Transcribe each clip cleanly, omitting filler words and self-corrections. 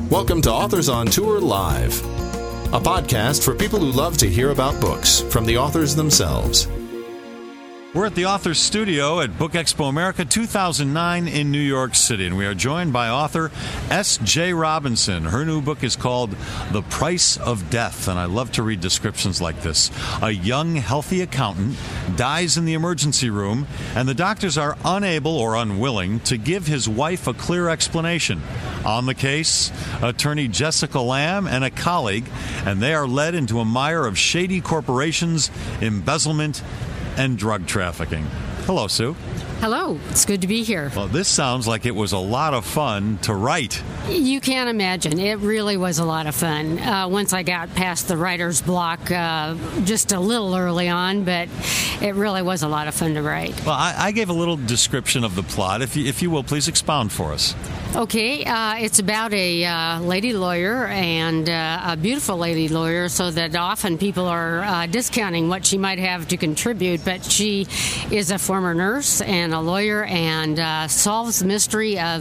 Welcome to Authors on Tour Live, a podcast for people who love to hear about books from the authors themselves. We're at the Authors Studio at Book Expo America 2009 in New York City, and we are joined by author S.J. Robinson. Her new book is called The Price of Death, and I love to read descriptions like this. A young, healthy accountant dies in the emergency room, and the doctors are unable or unwilling to give his wife a clear explanation. On the case, attorney Jessica Lamb and a colleague, and they are led into a mire of shady corporations, embezzlement, and drug trafficking. Hello, Sue. Hello. It's good to be here. Well, this sounds like it was a lot of fun to write. You can't imagine. It really was a lot of fun. Once I got past the writer's block just a little early on, but it really was a lot of fun to write. Well, I gave a little description of the plot. If you will, please expound for us. Okay, it's about a lady lawyer and a beautiful lady lawyer, so that often people are discounting what she might have to contribute, but she is a former nurse and a lawyer and solves the mystery of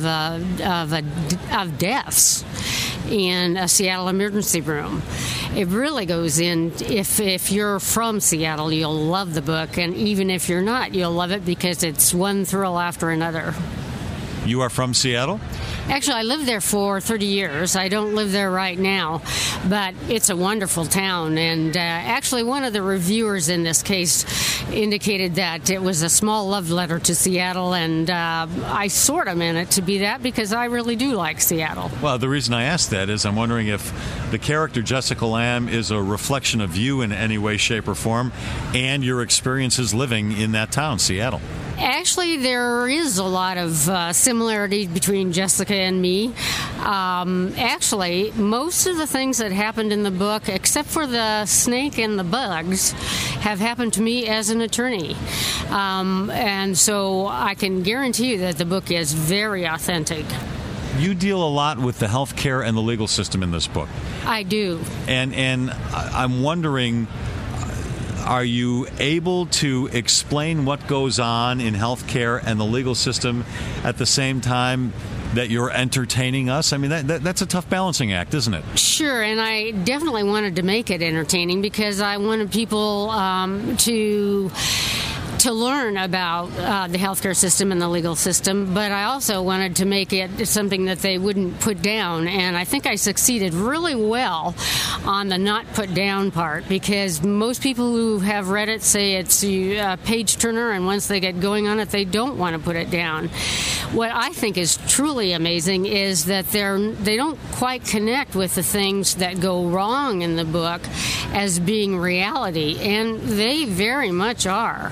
deaths in a Seattle emergency room. It really goes in. If you're from Seattle, you'll love the book, and even if you're not, you'll love it because it's one thrill after another. You are from Seattle? Actually, I lived there for 30 years. I don't live there right now, but it's a wonderful town. And actually, one of the reviewers in this case indicated that it was a small love letter to Seattle, and I sort of meant it to be that because I really do like Seattle. Well, the reason I asked that is I'm wondering if the character Jessica Lamb is a reflection of you in any way, shape, or form, and your experiences living in that town, Seattle. Actually, there is a lot of similarity between Jessica and me. Actually, most of the things that happened in the book, except for the snake and the bugs, have happened to me as an attorney. And so I can guarantee you that the book is very authentic. You deal a lot with the healthcare and the legal system in this book. I do. And I'm wondering, are you able to explain what goes on in healthcare and the legal system at the same time that you're entertaining us? I mean, that's a tough balancing act, isn't it? Sure, and I definitely wanted to make it entertaining because I wanted people to learn about the healthcare system and the legal system, but I also wanted to make it something that they wouldn't put down, and I think I succeeded really well on the not put down part, because most people who have read it say it's a page turner, and once they get going on it, they don't want to put it down. What I think is truly amazing is that they don't quite connect with the things that go wrong in the book as being reality, and they very much are.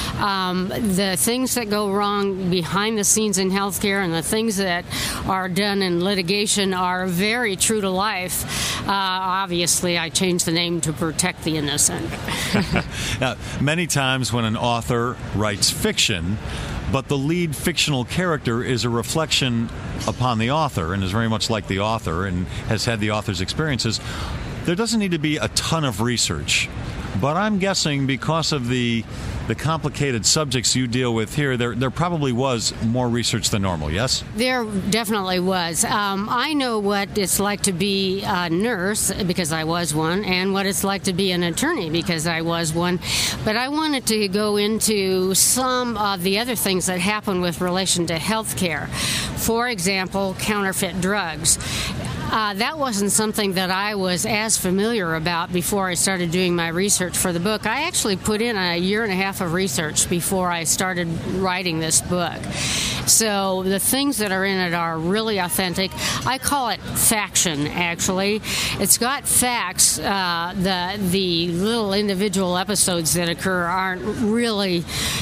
The things that go wrong behind the scenes in healthcare and the things that are done in litigation are very true to life. Obviously, I changed the name to protect the innocent. Now, many times when an author writes fiction, but the lead fictional character is a reflection upon the author and is very much like the author and has had the author's experiences, there doesn't need to be a ton of research. But I'm guessing because of the complicated subjects you deal with here, there probably was more research than normal, yes? There definitely was. I know what it's like to be a nurse, because I was one, and what it's like to be an attorney, because I was one. But I wanted to go into some of the other things that happen with relation to health care. For example, counterfeit drugs. That wasn't something that I was as familiar about before I started doing my research for the book. I actually put in a year and a half of research before I started writing this book. So the things that are in it are really authentic. I call it faction, actually. It's got facts. The little individual episodes that occur aren't really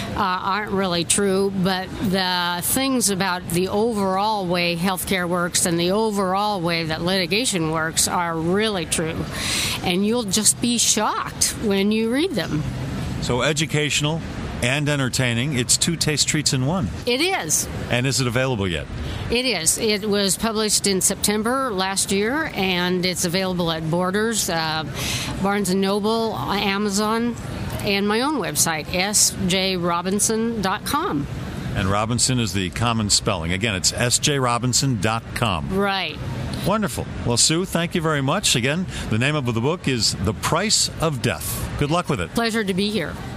true, but the things about the overall way healthcare works and the overall way that litigation works are really true. And you'll just be shocked when you read them. So educational and entertaining. It's two taste treats in one. It is. And is it available yet? It is. It was published in September last year, and it's available at Borders, Barnes & Noble, Amazon, and my own website, sjrobinson.com. And Robinson is the common spelling. Again, it's sjrobinson.com. Right. Wonderful. Well, Sue, thank you very much. Again, the name of the book is The Price of Death. Good luck with it. Pleasure to be here.